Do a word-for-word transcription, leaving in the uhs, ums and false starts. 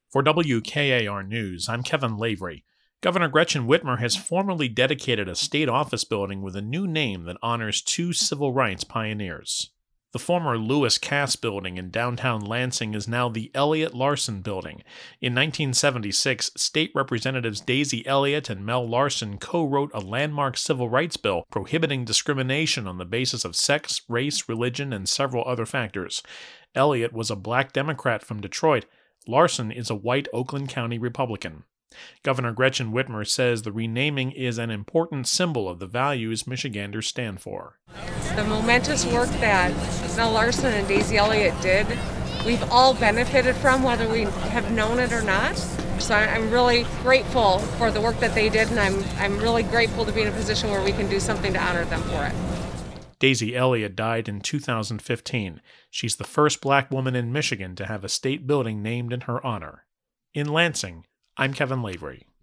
For W K A R News, I'm Kevin Lavery. Governor Gretchen Whitmer has formally dedicated a state office building with a new name that honors two civil rights pioneers. The former Lewis Cass building in downtown Lansing is now the Elliott Larson building. In nineteen seventy-six, State Representatives Daisy Elliott and Mel Larson co-wrote a landmark civil rights bill prohibiting discrimination on the basis of sex, race, religion, and several other factors. Elliott was a black Democrat from Detroit. Larson is a white Oakland County Republican. Governor Gretchen Whitmer says the renaming is an important symbol of the values Michiganders stand for. The momentous work that Mel Larson and Daisy Elliott did, we've all benefited from, whether we have known it or not. So I'm really grateful for the work that they did, and I'm I'm really grateful to be in a position where we can do something to honor them for it. Daisy Elliott died in two thousand fifteen. She's the first black woman in Michigan to have a state building named in her honor. In Lansing, I'm Kevin Lavery.